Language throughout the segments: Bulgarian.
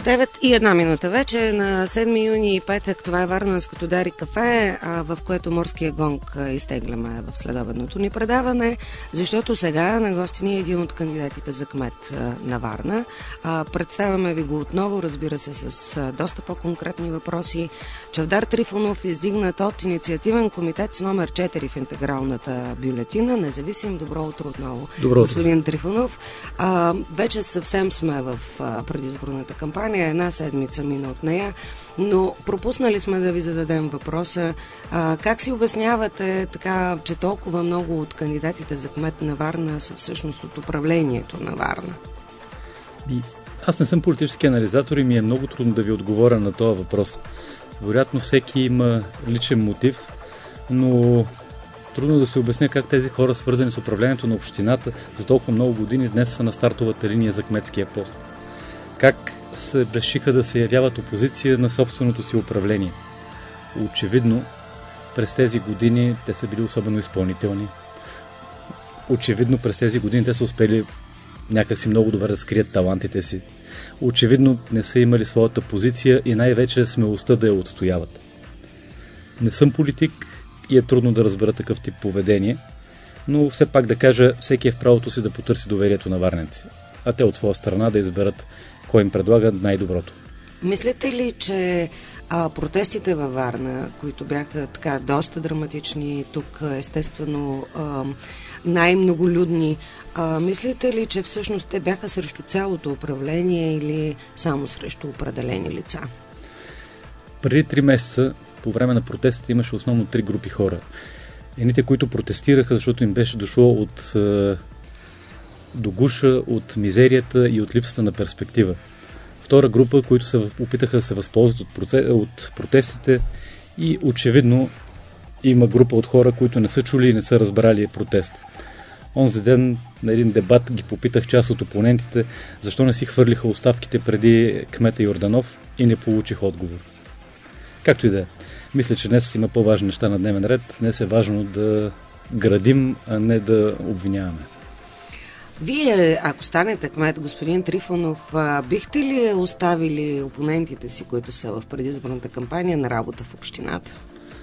9:01 вече на 7 юни, петък. Това е Варненското Дари кафе, в което Морския гонг изтегляме в следобедното ни предаване, защото сега на гости ни е един от кандидатите за кмет на Варна. Представяме ви го отново, разбира се, с доста по-конкретни въпроси. Чавдар Трифонов, издигнат от инициативен комитет с номер 4 в интегралната бюлетина. Независим, добро утро отново. Добро утро. Господин Трифонов, вече съвсем сме в предизборната кампания, една седмица мина от нея, но пропуснали сме да ви зададем въпроса. Как си обяснявате така, че толкова много от кандидатите за кмет на Варна са всъщност от управлението на Варна? Аз не съм политически анализатор и ми е много трудно да ви отговоря на този въпрос. Вероятно всеки има личен мотив, но трудно да се обясня как тези хора, свързани с управлението на общината за толкова много години, днес са на стартовата линия за кметския пост. Как се решиха да се явяват опозиция на собственото си управление? Очевидно, през тези години те са били особено изпълнителни. Очевидно, през тези години те са успели някакси много добре да скрият талантите си. Очевидно, не са имали своята позиция и най-вече смелостта да я отстояват. Не съм политик и е трудно да разбера такъв тип поведение, но все пак да кажа, всеки е в правото си да потърси доверието на варненци, а те от своя страна да изберат кой им предлага най-доброто. Мислите ли, че протестите във Варна, които бяха така доста драматични, тук естествено най-многолюдни, мислите ли, че всъщност те бяха срещу цялото управление или само срещу определени лица? Преди 3 месеца по време на протестите имаше основно 3 групи хора. Едните, които протестираха, защото им беше дошло от до гуша, от мизерията и от липсата на перспектива. Втора група, които се опитаха да се възползват от протестите, и очевидно има група от хора, които не са чули и не са разбрали протест. Онзи ден на един дебат ги попитах част от опонентите, защо не си хвърлиха оставките преди кмета Йорданов, и не получих отговор. Както и да е. Мисля, че днес има по-важни неща на дневен ред. Днес е важно да градим, а не да обвиняваме. Вие, ако станете кмет, господин Трифонов, бихте ли оставили опонентите си, които са в предизборната кампания, на работа в общината?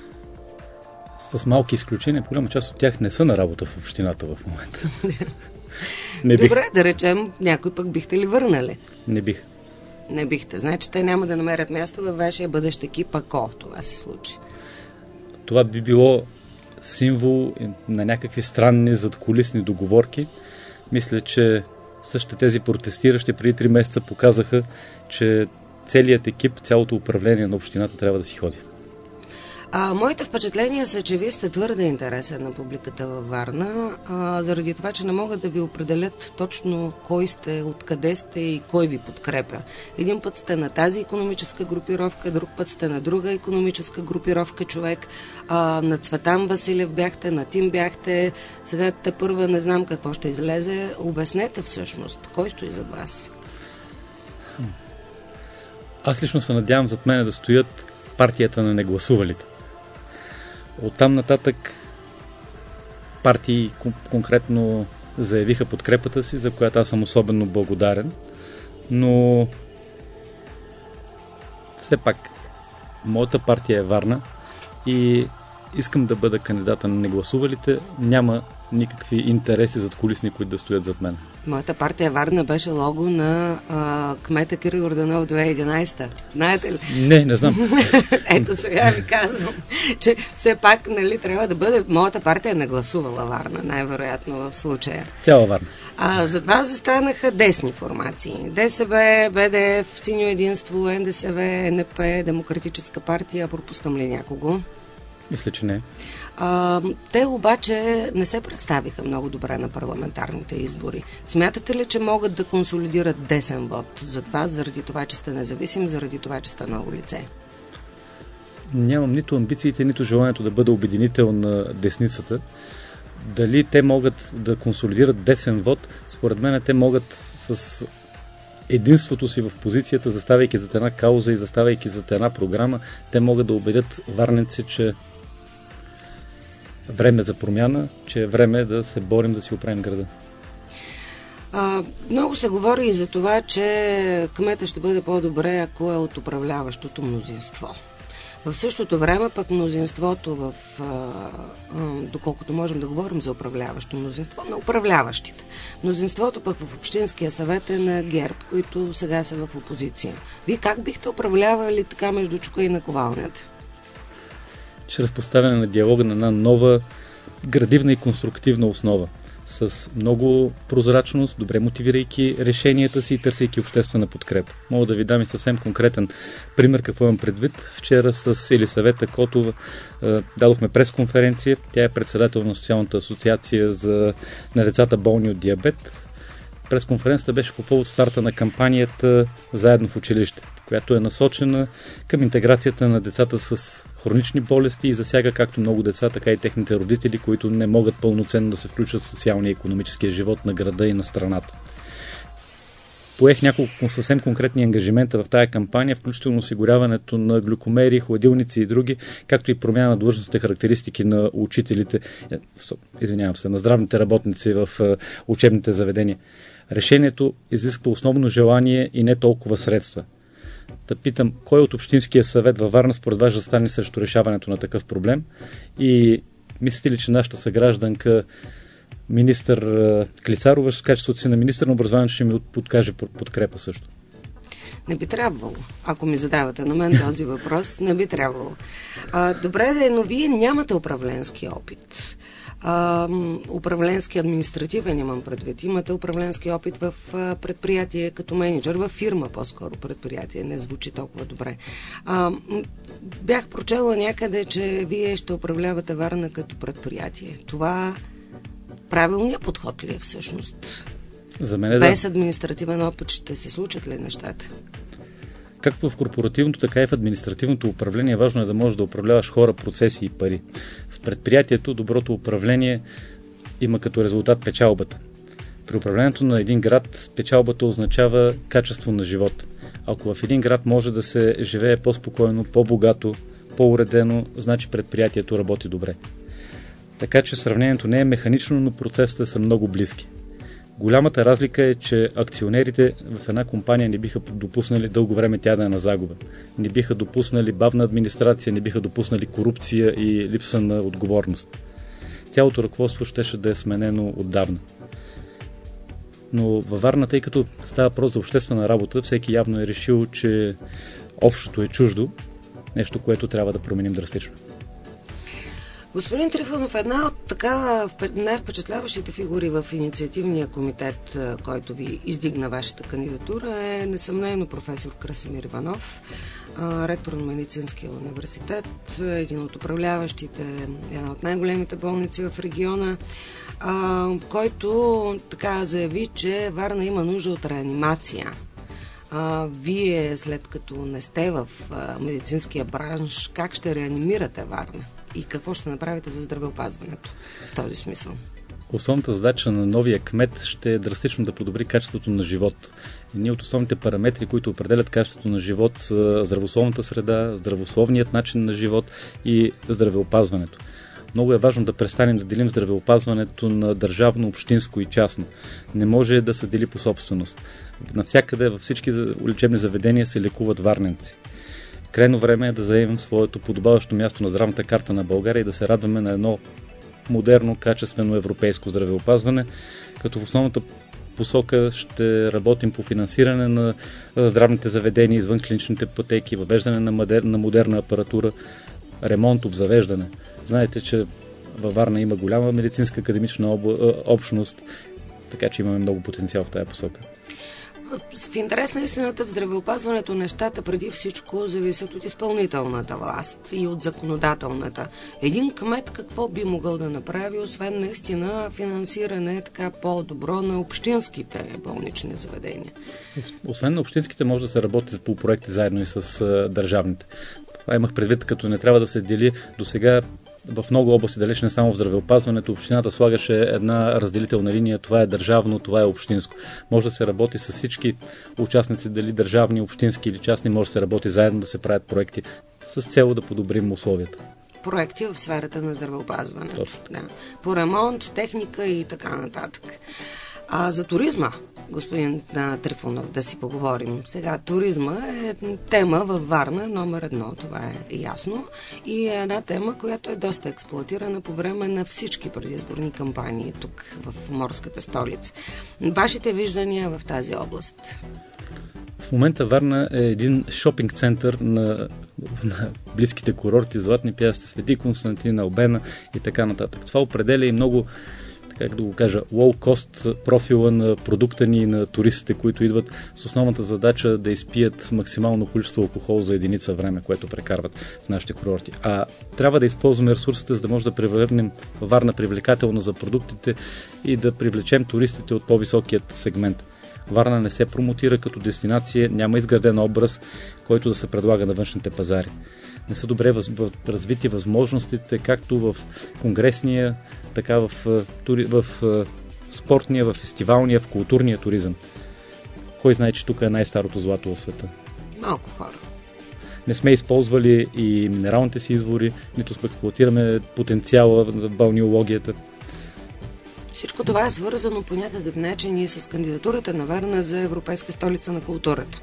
С малки изключения, голяма част от тях не са на работа в общината в момента. Добре, да речем, някой пък бихте ли върнали? Не бих. Не бихте. Значи те няма да намерят място във вашия бъдещ екип, ако това се случи. Това би било символ на някакви странни задкулисни договорки. Мисля, че същите тези протестиращи преди 3 месеца показаха, че целият екип, цялото управление на общината трябва да си ходи. Моите впечатления са, че вие сте твърде интересен на публиката във Варна, заради това, че не могат да ви определят точно кой сте, откъде сте и кой ви подкрепя. Един път сте на тази икономическа групировка, друг път сте на друга икономическа групировка човек. На Цветан Василев бяхте, на Тим бяхте, сега тепърва не знам какво ще излезе. Обяснете всъщност, кой стои зад вас? Аз лично се надявам зад мене да стоят партията на негласувалите. Оттам нататък партии конкретно заявиха подкрепата си, за която аз съм особено благодарен, но все пак моята партия е Варна и искам да бъда кандидата на негласувалите. Няма никакви интереси задкулисни, които да стоят зад мен. Моята партия Варна беше лого на кмета Кирил Йорданов 2011. Знаете ли? Не знам. Ето сега ви казвам, че все пак трябва да бъде... Моята партия не гласувала Варна, най-вероятно в случая. Цяла Варна. Зад вас застанаха десни формации. ДСБ, БДФ, Синьо единство, НДСВ, НП, Демократическа партия. Пропускам ли някого? Мисля, че не. Те обаче не се представиха много добре на парламентарните избори. Смятате ли, че могат да консолидират десен вод зад вас, заради това, че сте независим, заради това, че сте ново лице? Нямам нито амбициите, нито желанието да бъда обединител на десницата. Дали те могат да консолидират десен вод? Според мен те могат с единството си в позицията, заставайки зад една кауза и заставайки зад една програма, те могат да убедят варненци, че време за промяна, че е време да се борим да си оправим града. Много се говори и за това, че кмета ще бъде по-добре, ако е от управляващото мнозинство. В същото време пък мнозинството доколкото можем да говорим за управляващо мнозинство, на управляващите. Мнозинството пък в Общинския съвет е на ГЕРБ, които сега са в опозиция. Вие как бихте управлявали така между чука и наковалнята? Чрез поставяне на диалога на една нова градивна и конструктивна основа, с много прозрачност, добре мотивирайки решенията си и търсейки обществена подкрепа. Мога да ви дам и съвсем конкретен пример какво имам предвид. Вчера с Елисавета Котова дадохме пресконференция. Тя е председател на Социалната асоциация на децата болни от диабет. Пресконференцията беше по повод старта на кампанията Заедно в училище, която е насочена към интеграцията на децата с хронични болести и засяга както много деца, така и техните родители, които не могат пълноценно да се включат в социалния и икономическия живот на града и на страната. Поех няколко съвсем конкретни ангажимента в тая кампания, включително осигуряването на глюкомери, хладилници и други, както и промяна на длъжностните характеристики на учителите, на здравните работници в учебните заведения. Решението изисква основно желание и не толкова средства. Да питам, кой от Общинския съвет във Варна според вас ще стане срещу решаването на такъв проблем? И мислите ли, че нашата съгражданка министър Клисарова в качеството си на министър на образованието ще ми подкаже подкрепа също? Не би трябвало. Ако ми задавате на мен този въпрос, не би трябвало. Добре, но вие нямате управленски опит. Управленски, административен имам предвид. Имате управленски опит в предприятие като менеджер, във фирма по-скоро предприятие. Не звучи толкова добре. Бях прочела някъде, че вие ще управлявате Варна като предприятие. Това правилният подход ли е всъщност? За мен без административен опит ще се случат ли нещата? Както в корпоративното, така и в административното управление важно е да можеш да управляваш хора, процеси и пари. В предприятието доброто управление има като резултат печалбата. При управлението на един град печалбата означава качество на живот. Ако в един град може да се живее по-спокойно, по-богато, по-уредено, значи предприятието работи добре. Така че сравнението не е механично, но процесите са много близки. Голямата разлика е, че акционерите в една компания не биха допуснали дълго време тя да е на загуба. Не биха допуснали бавна администрация, не биха допуснали корупция и липса на отговорност. Цялото ръководство щеше да е сменено отдавна. Но във Варна, тъй като става просто за обществена работа, всеки явно е решил, че общото е чуждо, нещо, което трябва да променим драстично. Господин Трифонов, една от така най-впечатляващите фигури в инициативния комитет, който ви издигна вашата кандидатура, е несъмнено професор Красимир Иванов, ректор на Медицинския университет, един от управляващите, една от най-големите болници в региона, който така заяви, че Варна има нужда от реанимация. Вие, след като не сте в медицинския бранш, как ще реанимирате Варна? И какво ще направите за здравеопазването в този смисъл? Основната задача на новия кмет ще е драстично да подобри качеството на живот. Едни от основните параметри, които определят качеството на живот, са здравословната среда, здравословният начин на живот и здравеопазването. Много е важно да престанем да делим здравеопазването на държавно, общинско и частно. Не може да се дели по собственост. Навсякъде, във всички лечебни заведения се лекуват варненци. Крайно време е да заемем своето подобаващо място на здравната карта на България и да се радваме на едно модерно, качествено европейско здравеопазване, като в основната посока ще работим по финансиране на здравните заведения, извън клиничните пътеки, въвеждане на модерна апаратура, ремонт, обзавеждане. Знаете, че във Варна има голяма медицинска академична общност, така че имаме много потенциал в тази посока. В интерес на истината, в здравеопазването нещата преди всичко зависят от изпълнителната власт и от законодателната. Един кмет какво би могъл да направи, освен наистина финансиране така по-добро на общинските болнични заведения? Освен на общинските може да се работи по проекти заедно и с държавните. Това имах предвид, като не трябва да се дели до сега. В много области, далеч не само в здравеопазването, общината слагаше една разделителна линия, това е държавно, това е общинско. Може да се работи с всички участници, дали държавни, общински или частни, може да се работи заедно, да се правят проекти с цел да подобрим условията. Проекти в сферата на здравеопазването. Точно. Да. По ремонт, техника и така нататък. За туризма, господин Трифонов, да си поговорим. Сега, туризма е тема във Варна номер 1, това е ясно. И е една тема, която е доста експлоатирана по време на всички предизборни кампании тук в морската столица. Вашите виждания в тази област? В момента Варна е един шопинг център на близките курорти, Златни пясъци, Свети Константин, Албена и така нататък. Това определя и много, как да го кажа, low-cost профила на продукта ни и на туристите, които идват с основната задача да изпият максимално количество алкохол за единица време, което прекарват в нашите курорти. А трябва да използваме ресурсите, за да може да превърнем Варна привлекателно за продуктите и да привлечем туристите от по-високият сегмент. Варна не се промотира като дестинация, няма изграден образ, който да се предлага на външните пазари. Не са добре развити възможностите, както в конгресния, така в спортния, в фестивалния, в културния туризъм. Кой знае, че тук е най-старото злато в света? Малко хора. Не сме използвали и минералните си извори, нито сме експлоатираме потенциала в балнеологията. Всичко това е свързано по някакъв начин и с кандидатурата на Варна за Европейска столица на културата.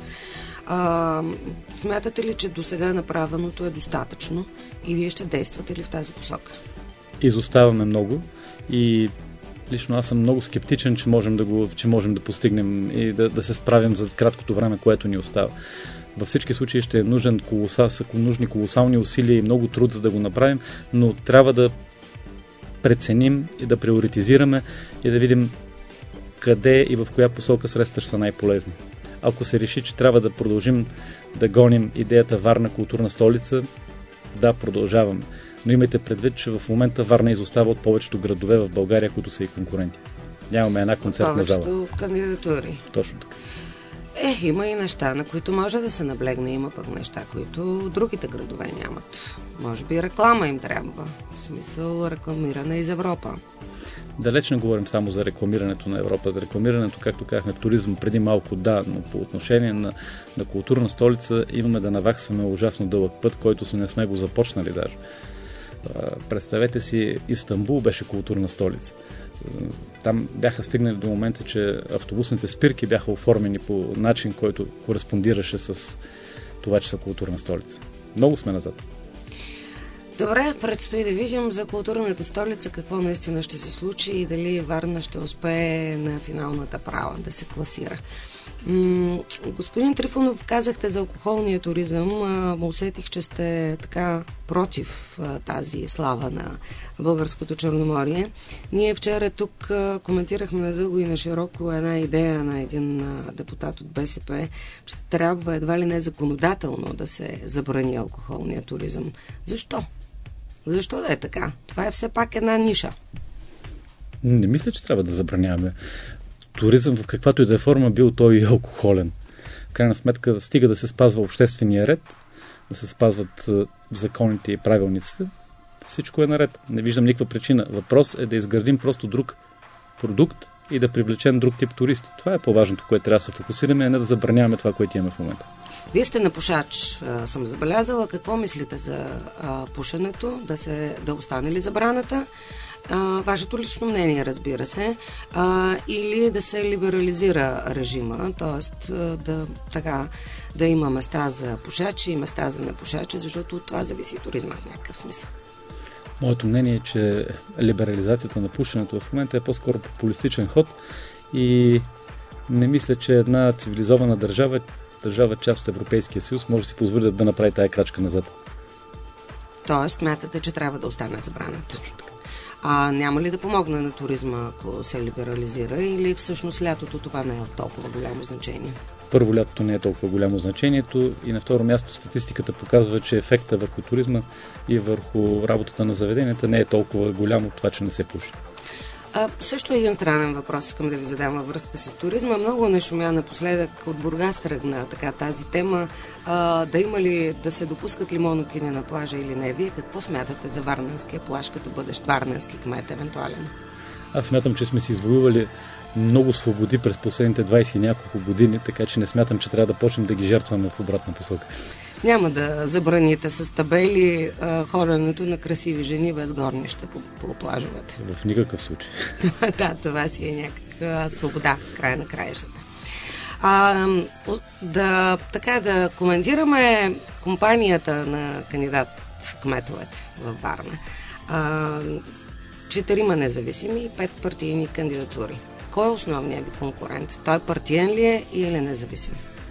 Смятате ли, че досега направеното е достатъчно и вие ще действате ли в тази посока? Изоставаме много и лично аз съм много скептичен, че можем да постигнем и да се справим за краткото време, което ни остава. Във всички случаи ще е нужни колосални усилия и много труд, за да го направим, но трябва да преценим и да приоритизираме и да видим къде и в коя посока средства са най-полезни. Ако се реши, че трябва да продължим да гоним идеята Варна културна столица, да, продължаваме. Но имайте предвид, че в момента Варна изостава от повечето градове в България, които са и конкуренти. Нямаме една концертна зала. Повечето кандидатури. Точно така. Има и неща, на които може да се наблегне, има пък неща, които другите градове нямат. Може би реклама им трябва, в смисъл рекламиране из Европа. Далеч не говорим само за рекламирането на Европа. За рекламирането, както казахме, в туризъм преди малко, да, но по отношение на културна столица имаме да наваксваме ужасно дълъг път, който не сме го започнали даже. Представете си, Истанбул беше културна столица. Там бяха стигнали до момента, че автобусните спирки бяха оформени по начин, който кореспондираше с това, че са културна столица. Много сме назад. Добре, предстои да видим за културната столица какво наистина ще се случи и дали Варна ще успее на финалната права да се класира. Господин Трифонов, казахте за алкохолния туризъм. Усетих, че сте така против тази слава на българското Черноморие. Ние вчера тук коментирахме надълго и на широко една идея на един депутат от БСП, че трябва едва ли не законодателно да се забрани алкохолния туризъм. Защо? Защо да е така? Това е все пак една ниша. Не мисля, че трябва да забраняваме. Туризъм в каквато и да е форма, бил той и алкохолен. В крайна сметка стига да се спазва обществения ред, да се спазват законите и правилниците. Всичко е наред. Не виждам никаква причина. Въпрос е да изградим просто друг продукт и да привлечем друг тип туристи. Това е по-важното, което трябва да се фокусираме, а не да забраняваме това, което имаме в момента. Вие сте на пушач, съм забелязала. Какво мислите за пушенето? Да остане ли забраната? Вашето лично мнение, разбира се, или да се либерализира режима, т.е. да има места за пушачи и места за непушачи, защото от това зависи туризма в някакъв смисъл. Моето мнение е, че либерализацията на пушенето в момента е по-скоро популистичен ход и не мисля, че една цивилизована държава част от Европейския съюз, може да си позволи да направи тая крачка назад. Тоест, смятате, че трябва да остане забраната. Няма ли да помогне на туризма, ако се либерализира, или всъщност лятото това не е от толкова голямо значение? Първо, лятото не е толкова голямо значението и на второ място статистиката показва, че ефекта върху туризма и върху работата на заведенията не е толкова голям от това, че не се пуши. Също един странен въпрос искам да ви задам във връзка с туризма. Много не шумя напоследък, от Бургас тръгна тази тема. Да се допускат ли монокини на плажа или не? Вие какво смятате за варненския плаж, като бъдещ варненски кмет евентуален? Аз смятам, че сме си извоювали много свободи през последните 20 и няколко години, така че не смятам, че трябва да почнем да ги жертваме в обратна посока. Няма да забраните с табели ходенето на красиви жени без горнища по плажовете. В никакъв случай. Да, това си е някаква свобода в края на краищата. Да коментираме компанията на кандидат кметовете във Варна. 4 независими и 5 партийни кандидатури. Кой е основният ви конкурент? Той партиен ли е или независим?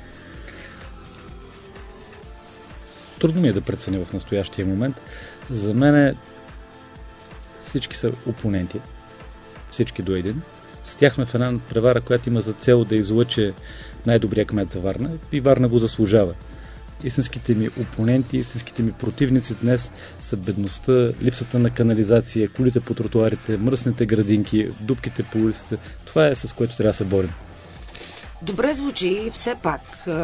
Трудно ми е да преценя в настоящия момент. За мен всички са опоненти. Всички до един. С тях сме в една превара, която има за цел да излъче най-добрия кмет за Варна и Варна го заслужава. Истинските ми опоненти, истинските ми противници днес са бедността, липсата на канализация, кулите по тротуарите, мръсните градинки, дупките по улиците. Това е с което трябва да се борим. Добре звучи, все пак.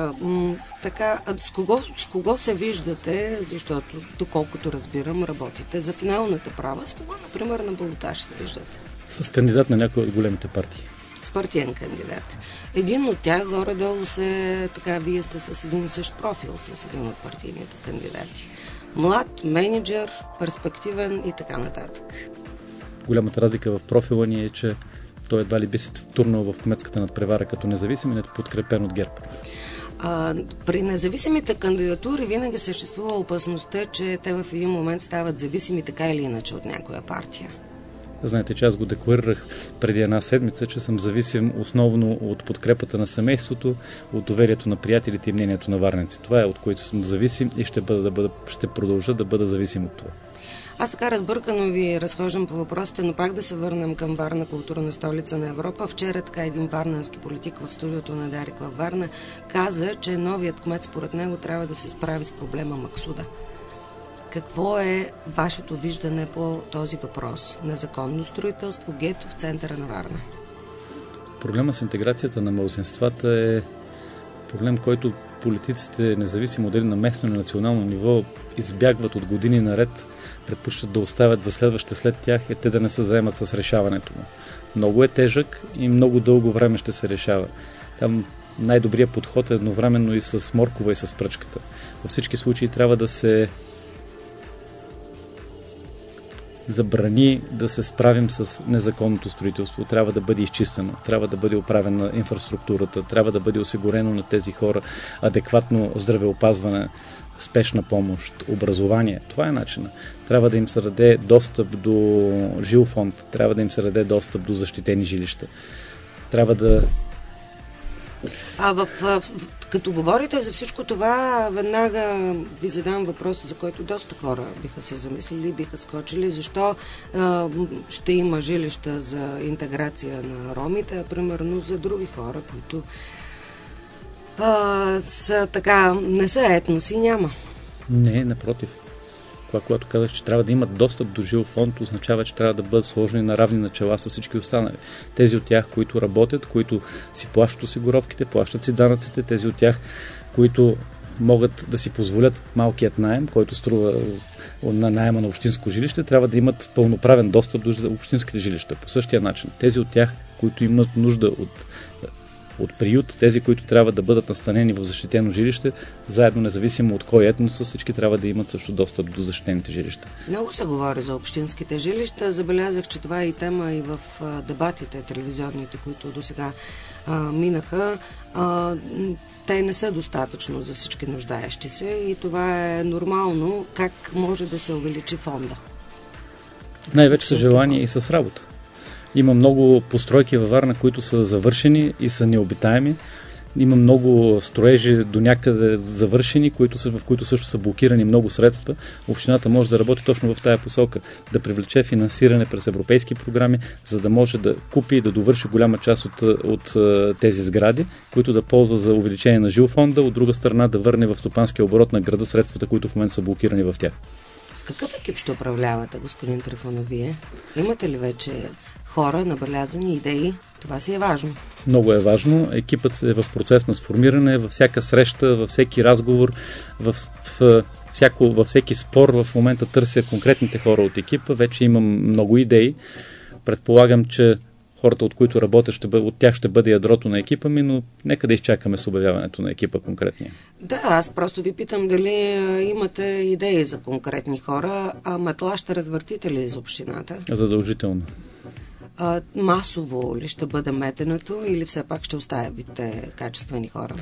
С кого се виждате, защото, доколкото разбирам, работите за финалната права? С кого, например, на балотаж се виждате? С кандидат на някои от големите партии. С партиен кандидат. Един от тях, горе-долу вие сте с един и същ профил, с един от партийните кандидати. Млад, мениджър, перспективен и така нататък. Голямата разлика в профила ни е, че той едва ли би се втурнал в кметската надпревара като независим и подкрепен от ГЕРБ. При независимите кандидатури винаги съществува опасността, че те в един момент стават зависими така или иначе от някоя партия. Знаете, че аз го декларирах преди една седмица, че съм зависим основно от подкрепата на семейството, от доверието на приятелите и мнението на варненци. Това е от което съм зависим и ще продължа да бъда зависим от това. Аз така разбъркано ви разхождам по въпросите, но пак да се върнем към Варна, културна столица на Европа. Вчера един варненски политик в студиото на Дарик във Варна каза, че новият кмет според него трябва да се справи с проблема Максуда. Какво е вашето виждане по този въпрос? Незаконно строителство, гето в центъра на Варна. Проблема с интеграцията на малцинствата е проблем, който политиците, независимо дали на местно или национално ниво, избягват от години наред, предпочитат да оставят за следващите след тях и те да не се заемат с решаването му. Много е тежък и много дълго време ще се решава. Там най-добрият подход е едновременно и с моркова и с пръчката. Във всички случаи трябва да се забрани да се справим с незаконното строителство. Трябва да бъде изчистено, трябва да бъде оправена инфраструктурата, трябва да бъде осигурено на тези хора адекватно здравеопазване, спешна помощ, образование. Това е начина. Трябва да им се даде достъп до жилфонд, трябва да им се даде достъп до защитени жилища. Трябва да... Като говорите за всичко това, веднага ви задам въпрос, за който доста хора биха се замислили, биха скочили. Защо ще има жилища за интеграция на ромите, а примерно за други хора, които не са етноси, няма? Не, напротив. Когато казах, че трябва да имат достъп до жилфонд, означава, че трябва да бъдат сложени на равни начала с всички останали. Тези от тях, които работят, които си плащат осигуровките, плащат си данъците, тези от тях, които могат да си позволят малкият наем, който струва на наема на общинско жилище, трябва да имат пълноправен достъп до общинските жилища. По същия начин. Тези от тях, които имат нужда от приют, тези, които трябва да бъдат настанени в защитено жилище, заедно, независимо от кой етнос, всички трябва да имат също достъп до защитените жилища. Много се говори за общинските жилища. Забелязах, че това е и тема и в дебатите телевизионните, които до сега минаха. Те не са достатъчно за всички нуждаещи се и това е нормално. Как може да се увеличи фонда? Най-вече с желание и с работа. Има много постройки във Варна, които са завършени и са необитаеми. Има много строежи до някъде завършени, в които също са блокирани много средства. Общината може да работи точно в тая посока, да привлече финансиране през европейски програми, за да може да купи и да довърши голяма част от тези сгради, които да ползва за увеличение на жилфонда, от друга страна да върне в стопанския оборот на града средствата, които в момента са блокирани в тях. С какъв екип ще управлявате, господин Трифонов, вие? Имате ли вече хора, набелязани идеи? Това си е важно. Много е важно. Екипът е в процес на сформиране, във всяка среща, във всеки разговор, във всеки спор. В момента търся конкретните хора от екипа. Вече имам много идеи. Предполагам, че хората, от които работят, от тях ще бъде ядрото на екипа ми, но нека да изчакаме с обявяването на екипа конкретния. Да, аз просто ви питам дали имате идеи за конкретни хора, а метла ще развъртите ли из общината? Задължително. Масово ли ще бъде метенето или все пак ще оставите качествени хора?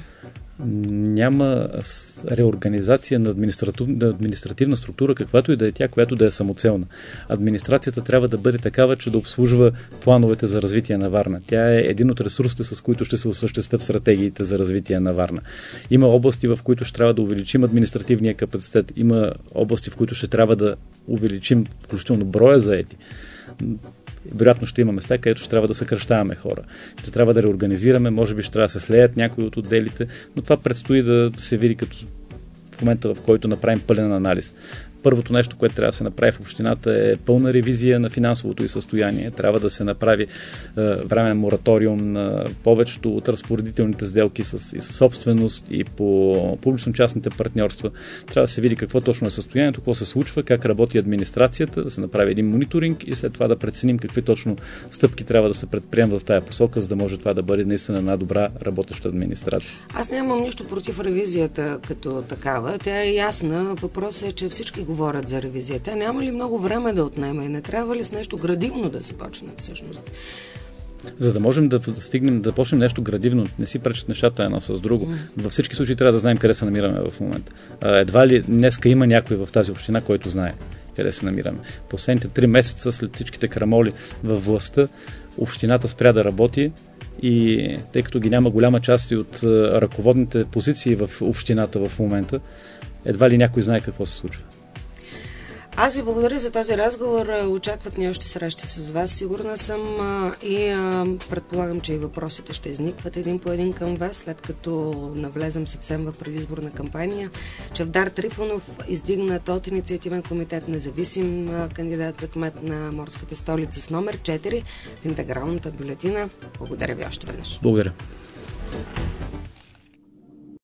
Няма реорганизация на административна структура, каквато и да е тя, която да е самоцелна. Администрацията трябва да бъде такава, че да обслужва плановете за развитие на Варна. Тя е един от ресурсите, с които ще се осъществят стратегиите за развитие на Варна. Има области, в които ще трябва да увеличим административния капацитет. Има области, в които ще трябва да увеличим включително броя заети. Вероятно ще има места, където ще трябва да съкращаваме хора. Ще трябва да реорганизираме, може би ще трябва да се слеят някои от отделите, но това предстои да се види като в момента, в който направим пълен анализ. Първото нещо, което трябва да се направи в общината е пълна ревизия на финансовото й състояние. Трябва да се направи временен мораториум на повечето от разпоредителните сделки и с собственост и по публично-частните партньорства. Трябва да се види какво точно е състоянието, какво се случва, как работи администрацията, да се направи един мониторинг и след това да преценим какви точно стъпки трябва да се предприемат в тая посока, за да може това да бъде наистина една добра работеща администрация. Аз нямам нищо против ревизията като такава. Тя е ясна. Въпросът е, че всички говорят за ревизия. Тя няма ли много време да отнема и не трябва ли с нещо градивно да започне всъщност? За да можем да стигнем, да почнем нещо градивно, не си пречат нещата едно с друго. Във всички случаи трябва да знаем къде се намираме в момента. Едва ли днеска има някой в тази община, който знае къде се намираме. Последните 3 месеца след всичките крамоли във властта, общината спря да работи и тъй като ги няма голяма част от ръководните позиции в общината в момента, едва ли някой знае какво се случва. Аз ви благодаря за този разговор. Очакват ни още срещи с вас. Сигурна съм и предполагам, че и въпросите ще изникват един по един към вас, след като навлезем съвсем в предизборна кампания. Чавдар Трифонов, издигнат от инициативен комитет независим кандидат за кмет на морската столица с номер 4 в интегралната бюлетина. Благодаря ви още веднъж. Благодаря.